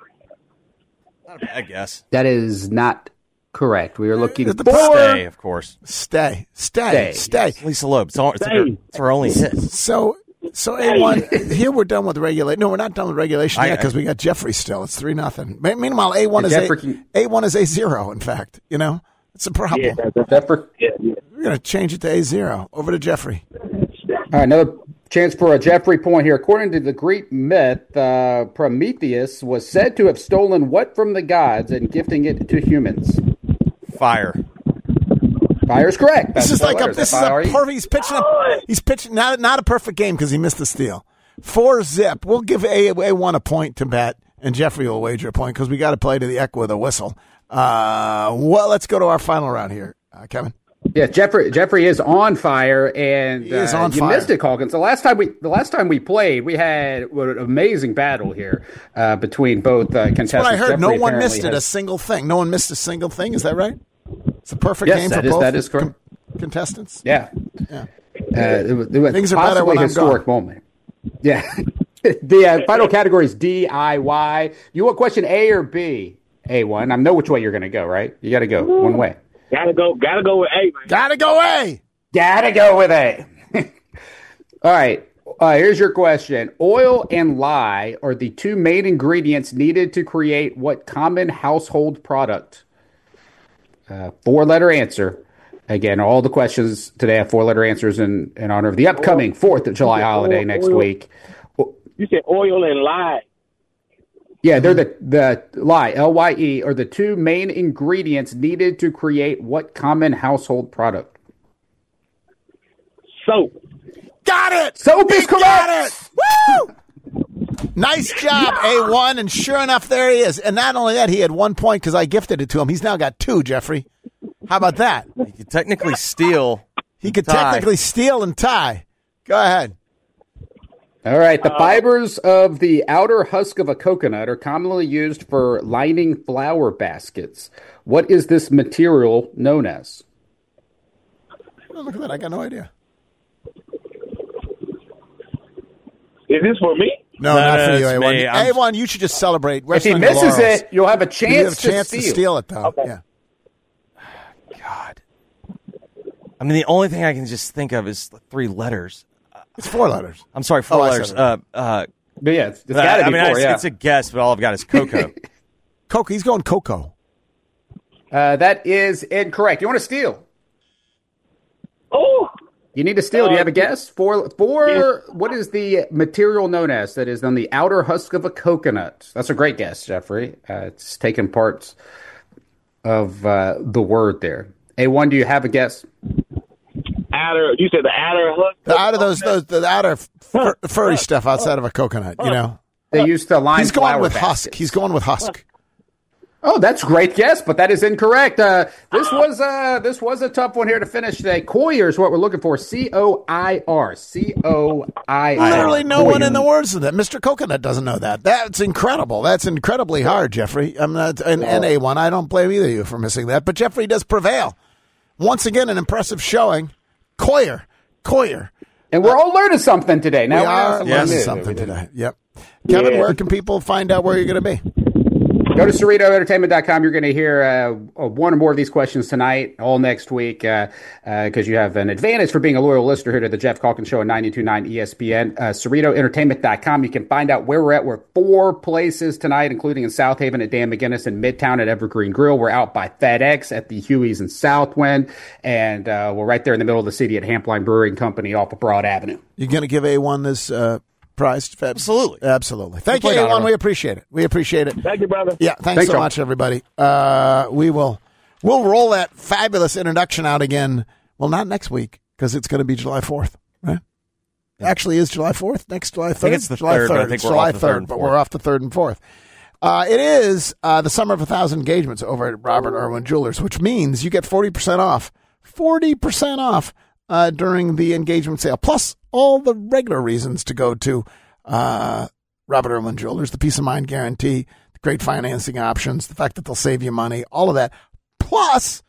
Not a bad guess. That is not correct. We are looking The for Stay, of course. Stay. Stay. Stay. Stay. Lisa Loeb. It's, all, it's, her, it's her only hit. So, so A one, here we're done with regulation. No, we're not done with regulation I- yet because we got Jeffrey still. It's three nothing. Meanwhile, A one is Yeah, A, Jeffrey can- A one is A zero. In fact, you know, it's a problem. Yeah, that- that- Jeffrey. yeah, yeah. We're going to change it to A zero. Over to Jeffrey. All right, another chance for a Jeffrey point here. According to the Greek myth, uh, Prometheus was said to have stolen what from the gods and gifting it to humans? Fire. Fire is correct. That's This is four like a letters. this is F I a R E. perfect. He's pitching a he's pitching not not a perfect game because he missed the steal. Four zip. We'll give A A one a point to bet, and Jeffrey will wager a point because we got to play to the echo with a whistle. Uh, well, let's go to our final round here, uh, Kevin. Yeah, Jeffrey. Jeffrey is on fire, and He is uh, on you fire. missed it, Calkins. The last time we the last time we played, we had what, an amazing battle here uh, between both uh, contestants. That's what I heard. Jeffrey No one apparently missed it a has- single thing. No one missed a single thing. Is that right? It's a perfect Yes, game that for is- both that is correct. com- contestants. Yeah. Yeah. Uh, it was, it was Things are better possibly when I'm historic moment. Yeah. the uh, final category is D I Y. You want question A or B? A one. I know which way you're going to go, right? You got to go one way. Gotta go, gotta go with A, man. Gotta go A. Gotta go with A. All right. Uh, here's your question. Oil and lye are the two main ingredients needed to create what common household product? Uh, four-letter answer. Again, all the questions today have four-letter answers in, in honor of the upcoming fourth of July holiday next oil. week. You said oil and lye. Yeah, they're the, the lye, L Y E, are the two main ingredients needed to create what common household product? Soap. Got it. Soap is He correct. got it. Woo! Nice job, A one. And sure enough, there he is. And not only that, he had one point because I gifted it to him. He's now got two, Jeffrey. How about that? He could technically steal. He could tie. technically steal and tie. Go ahead. All right. The fibers of the outer husk of a coconut are commonly used for lining flower baskets. What is this material known as? Oh, look at that. I got no idea. Is this for me? No, No, not no, for you, it's A one. me. I'm- A one, you should just celebrate. If he Resting on your misses laurels. it, you'll have a chance, You have a chance to, to steal. steal it, though. Okay. Yeah. God. I mean, the only thing I can just think of is three letters. It's four letters. I'm sorry, four Oh, I letters. said Uh, uh, But yeah, it's, it's I- got to I be mean, four, I- yeah. it's a guess, but all I've got is Coco. Coco. He's going Coco. Uh, that is incorrect. You want to steal? Oh, You need to steal. Do you have a guess? For for what is the material known as that is on the outer husk of a coconut? That's a great guess, Jeffrey. Uh, it's taken parts of uh, the word there. A one, do you have a guess? outer. You said the outer hook. The outer those those the outer fur, furry stuff outside of a coconut. You know. They used to line He's going flower with baskets. husk. He's going with husk. Oh, that's a great guess, but that is incorrect. Uh, this was uh, this was a tough one here to finish today. Coir is what we're looking for. C O I R. C O I R. Literally no one in the words of that. Mister Coconut doesn't know that. That's incredible. That's incredibly hard, Jeffrey. I'm not an N A one. I don't blame either of you for missing that. But Jeffrey does prevail. Once again, an impressive showing. Coir. Coir. And we're all learning something today. Now we we're are learning learning new. something today. Yep. Kevin, Yeah. where can people find out where you're going to be? Go to Cerrito Entertainment dot com. You're going to hear uh, one or more of these questions tonight, all next week, because uh, uh, you have an advantage for being a loyal listener here to the Jeff Calkins Show on ninety-two point nine E S P N. Uh, Cerrito Entertainment dot com. You can find out where we're at. We're four places tonight, including in South Haven at Dan McGinnis and Midtown at Evergreen Grill. We're out by FedEx at the Huey's in Southwind, and uh, we're right there in the middle of the city at Hampline Brewing Company off of Broad Avenue. You're going to give A one this uh, prize? Feb? Absolutely. Absolutely. Thank you, Good point, A one. Oliver. We appreciate it. We appreciate it. Thank you, brother. Yeah, thanks, Thanks, so John. much, everybody. Uh, we will we'll roll that fabulous introduction out again. Well, not next week because it's going to be July fourth, right? Actually, is July fourth next July third? it's the July third, but I think It's we're July off the third third, and but fourth. we're off the third and fourth. Uh, it is uh, the Summer of a Thousand Engagements over at Robert Irwin Jewelers, which means you get forty percent off. forty percent off uh, during the engagement sale, plus all the regular reasons to go to uh, Robert Irwin Jewelers, the peace of mind guarantee, the great financing options, the fact that they'll save you money, all of that. Plus,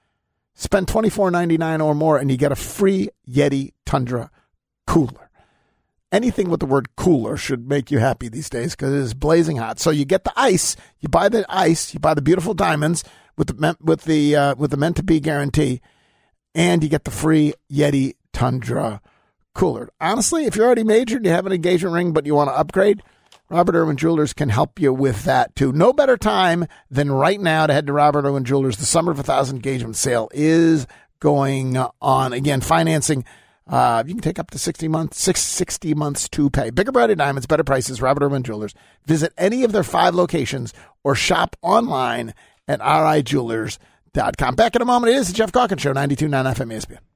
spend twenty-four ninety-nine or more and you get a free Yeti Tundra cooler. Anything with the word cooler should make you happy these days because it is blazing hot. So you get the ice, you buy the ice, you buy the beautiful diamonds with the meant, with the uh, with the meant to be guarantee, and you get the free Yeti Tundra cooler. Honestly, if you're already majored and you have an engagement ring but you want to upgrade, Robert Irwin Jewelers can help you with that too. No better time than right now to head to Robert Irwin Jewelers. The Summer of a Thousand engagement sale is going on. Again, financing. Uh, you can take up to sixty months, six, sixty months to pay. Bigger, brighter diamonds, better prices, Robert Irwin Jewelers. Visit any of their five locations or shop online at R I jewelers dot com. Back in a moment. It is the Jeff Calkins Show, ninety-two point nine F M E S P N.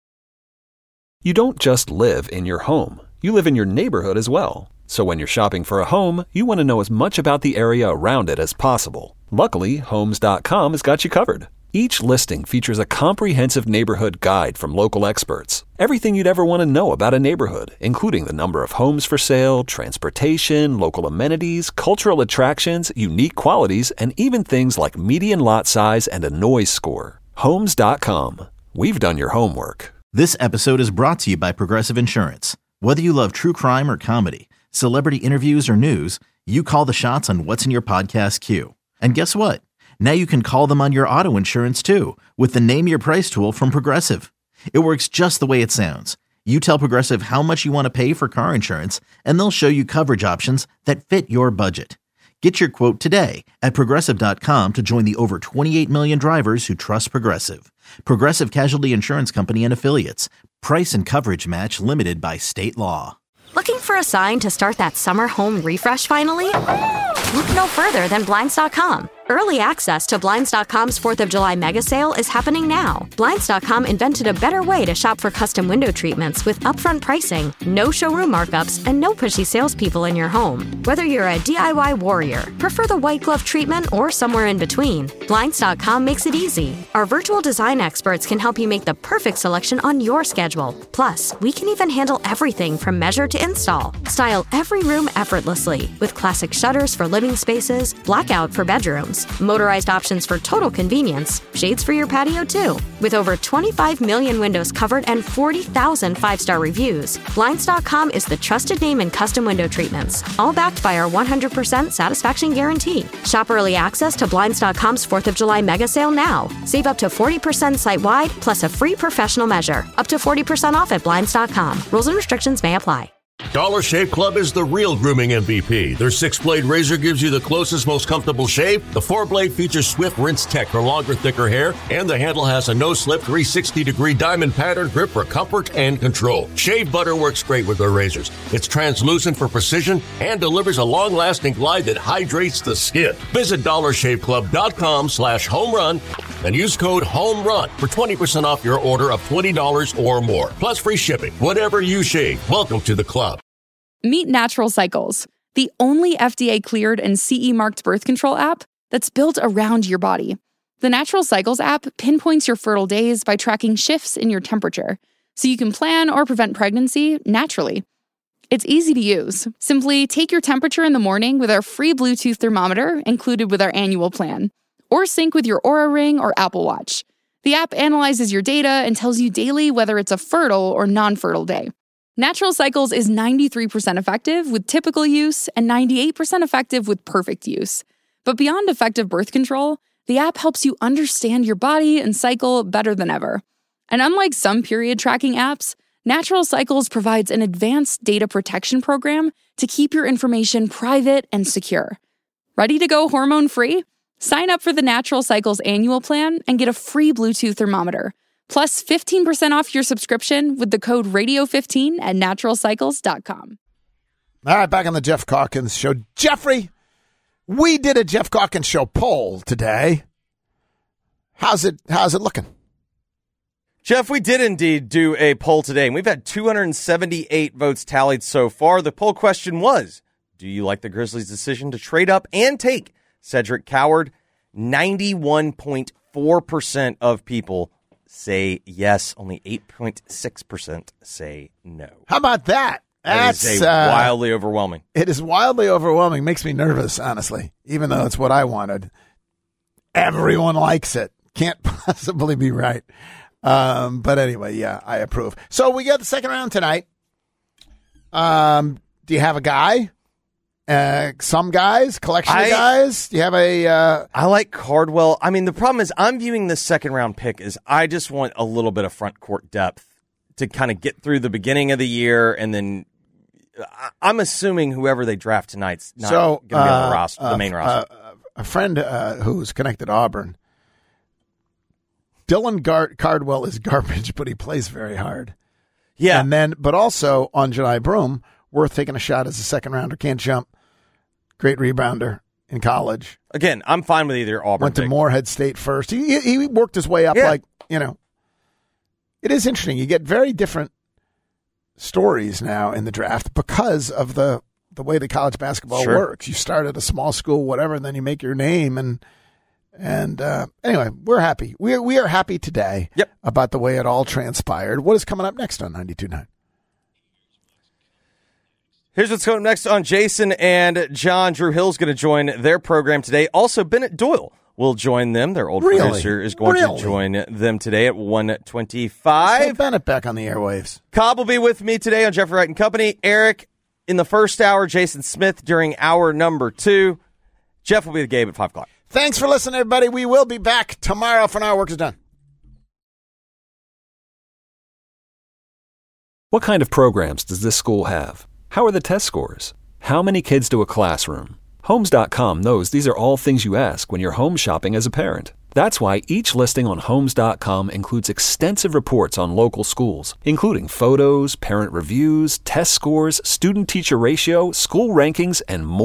You don't just live in your home. You live in your neighborhood as well. So when you're shopping for a home, you want to know as much about the area around it as possible. Luckily, homes dot com has got you covered. Each listing features a comprehensive neighborhood guide from local experts. Everything you'd ever want to know about a neighborhood, including the number of homes for sale, transportation, local amenities, cultural attractions, unique qualities, and even things like median lot size and a noise score. homes dot com. We've done your homework. This episode is brought to you by Progressive Insurance. Whether you love true crime or comedy, celebrity interviews or news, you call the shots on what's in your podcast queue. And guess what? Now you can call them on your auto insurance too with the Name Your Price tool from Progressive. It works just the way it sounds. You tell Progressive how much you want to pay for car insurance, and they'll show you coverage options that fit your budget. Get your quote today at Progressive dot com to join the over twenty-eight million drivers who trust Progressive. Progressive Casualty Insurance Company and Affiliates. Price and coverage match limited by state law. Looking for a sign to start that summer home refresh finally? Look no further than Blinds dot com. Early access to Blinds dot com's fourth of July mega sale is happening now. Blinds dot com invented a better way to shop for custom window treatments with upfront pricing, no showroom markups, and no pushy salespeople in your home. Whether you're a D I Y warrior, prefer the white glove treatment, or somewhere in between, Blinds dot com makes it easy. Our virtual design experts can help you make the perfect selection on your schedule. Plus, we can even handle everything from measure to install. Style every room effortlessly with classic shutters for living spaces, blackout for bedrooms, motorized options for total convenience, shades for your patio too. With over twenty-five million windows covered and forty thousand five-star reviews, Blinds dot com is the trusted name in custom window treatments, all backed by our one hundred percent satisfaction guarantee. Shop early access to Blinds dot com's fourth of July mega sale now. Save up to forty percent site-wide plus a free professional measure. Up to forty percent off at Blinds dot com. Rules and restrictions may apply. Dollar Shave Club is the real grooming M V P. Their six-blade razor gives you the closest, most comfortable shave. The four-blade features Swift Rinse Tech for longer, thicker hair. And the handle has a no-slip three hundred sixty degree diamond pattern grip for comfort and control. Shave butter works great with their razors. It's translucent for precision and delivers a long-lasting glide that hydrates the skin. Visit dollar shave club dot com slash home run and use code HOMERUN for twenty percent off your order of twenty dollars or more. Plus free shipping. Whatever you shave, welcome to the club. Meet Natural Cycles, the only F D A-cleared and C E-marked birth control app that's built around your body. The Natural Cycles app pinpoints your fertile days by tracking shifts in your temperature, so you can plan or prevent pregnancy naturally. It's easy to use. Simply take your temperature in the morning with our free Bluetooth thermometer included with our annual plan, or sync with your Oura Ring or Apple Watch. The app analyzes your data and tells you daily whether it's a fertile or non-fertile day. Natural Cycles is ninety-three percent effective with typical use and ninety-eight percent effective with perfect use. But beyond effective birth control, the app helps you understand your body and cycle better than ever. And unlike some period tracking apps, Natural Cycles provides an advanced data protection program to keep your information private and secure. Ready to go hormone-free? Sign up for the Natural Cycles annual plan and get a free Bluetooth thermometer. Plus fifteen percent off your subscription with the code radio fifteen at natural cycles dot com. All right, back on the Jeff Calkins Show. Jeffrey, we did a Jeff Calkins Show poll today. How's it, how's it looking? Jeff, we did indeed do a poll today, and we've had two hundred seventy-eight votes tallied so far. The poll question was, do you like the Grizzlies' decision to trade up and take Cedric Coward? ninety-one point four percent of people say yes. Only eight point six percent say no. How about that? That's That's a uh, wildly overwhelming. It is wildly overwhelming. Makes me nervous, honestly, even though it's what I wanted. Everyone likes it. Can't possibly be right. Um, but anyway, yeah, I approve. So we got the second round tonight. Um, do you have a guy? Uh, some guys, collection I, of guys. Do you have a? Uh, I like Cardwell. I mean, the problem is I'm viewing this second round pick as I just want a little bit of front court depth to kind of get through the beginning of the year, and then I, I'm assuming whoever they draft tonight's not so, going to be on the uh, roster, the main uh, roster. Uh, a friend uh, who's connected to Auburn, Dylan Gar- Cardwell is garbage, but he plays very hard. Yeah, and then but also on July Broom, worth taking a shot as a second rounder. Can't jump. Great rebounder in college. Again, I'm fine with either Auburn. Went to pick. Morehead State first. He he worked his way up yeah. like, you know. It is interesting. You get very different stories now in the draft because of the, the way the college basketball sure. works. You start at a small school, whatever, and then you make your name. And and uh, anyway, we're happy. We are, we are happy today yep. about the way it all transpired. What is coming up next on ninety-two point nine? Here's what's coming up next on Jason and John. Drew Hill's going to join their program today. Also, Bennett Doyle will join them. Their old really? producer is going really? to join them today at one twenty-five. Say Bennett back on the airwaves. Cobb will be with me today on Jeffrey Wright and Company. Eric in the first hour. Jason Smith during hour number two. Jeff will be the Gabe at five o'clock. Thanks for listening, everybody. We will be back tomorrow. For now, work is done. What kind of programs does this school have? How are the test scores? How many kids do a classroom? Homes dot com knows these are all things you ask when you're home shopping as a parent. That's why each listing on Homes dot com includes extensive reports on local schools, including photos, parent reviews, test scores, student-teacher ratio, school rankings, and more.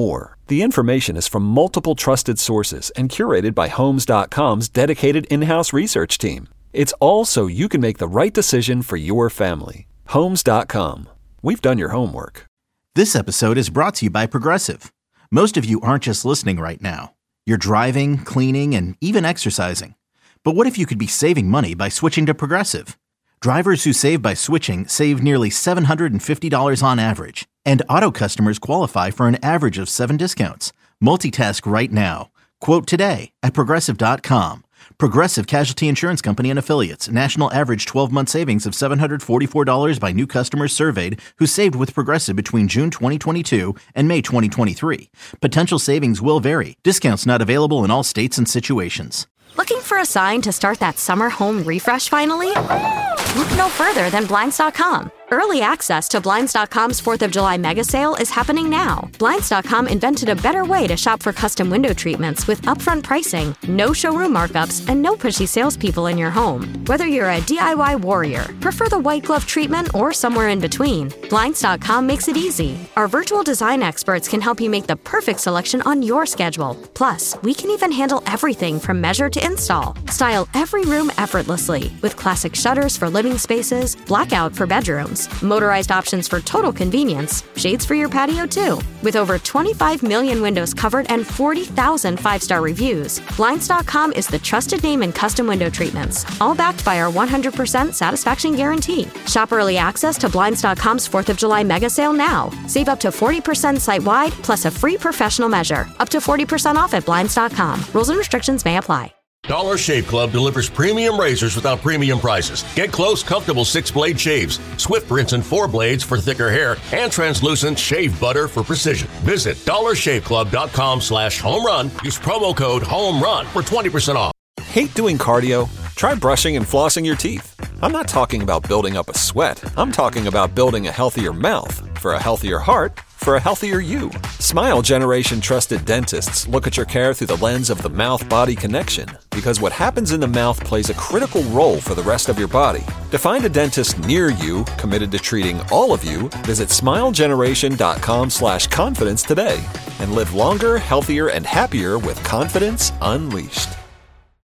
The information is from multiple trusted sources and curated by Homes dot com's dedicated in-house research team. It's all so you can make the right decision for your family. Homes dot com. We've done your homework. This episode is brought to you by Progressive. Most of you aren't just listening right now. You're driving, cleaning, and even exercising. But what if you could be saving money by switching to Progressive? Drivers who save by switching save nearly seven hundred fifty dollars on average. And auto customers qualify for an average of seven discounts. Multitask right now. Quote today at Progressive dot com. Progressive Casualty Insurance Company and Affiliates. National average twelve-month savings of seven hundred forty-four dollars by new customers surveyed who saved with Progressive between June twenty twenty-two and May twenty twenty-three. Potential savings will vary. Discounts not available in all states and situations. Looking for a sign to start that summer home refresh finally? Look no further than Blinds dot com. Early access to Blinds dot com's fourth of July mega sale is happening now. Blinds dot com invented a better way to shop for custom window treatments with upfront pricing, no showroom markups, and no pushy salespeople in your home. Whether you're a D I Y warrior, prefer the white glove treatment, or somewhere in between, Blinds dot com makes it easy. Our virtual design experts can help you make the perfect selection on your schedule. Plus, we can even handle everything from measure to install. Style every room effortlessly with classic shutters for living spaces, blackout for bedrooms, motorized options for total convenience, shades for your patio too. With over twenty-five million windows covered and forty thousand five-star reviews, Blinds dot com is the trusted name in custom window treatments, all backed by our one hundred percent satisfaction guarantee. Shop early access to Blinds dot com's fourth of July mega sale now. Save up to forty percent site-wide plus a free professional measure. Up to forty percent off at Blinds dot com. Rules and restrictions may apply. Dollar Shave Club delivers premium razors without premium prices. Get close, comfortable six-blade shaves, Swift rinse and four blades for thicker hair, and translucent shave butter for precision. Visit dollar shave club dot com slash home run. Use promo code HOMERUN for twenty percent off. Hate doing cardio? Try brushing and flossing your teeth. I'm not talking about building up a sweat. I'm talking about building a healthier mouth for a healthier heart for a healthier you. Smile Generation trusted dentists look at your care through the lens of the mouth-body connection, because what happens in the mouth plays a critical role for the rest of your body. To find a dentist near you committed to treating all of you, visit smile generation dot com slash confidence today and live longer, healthier, and happier with confidence unleashed.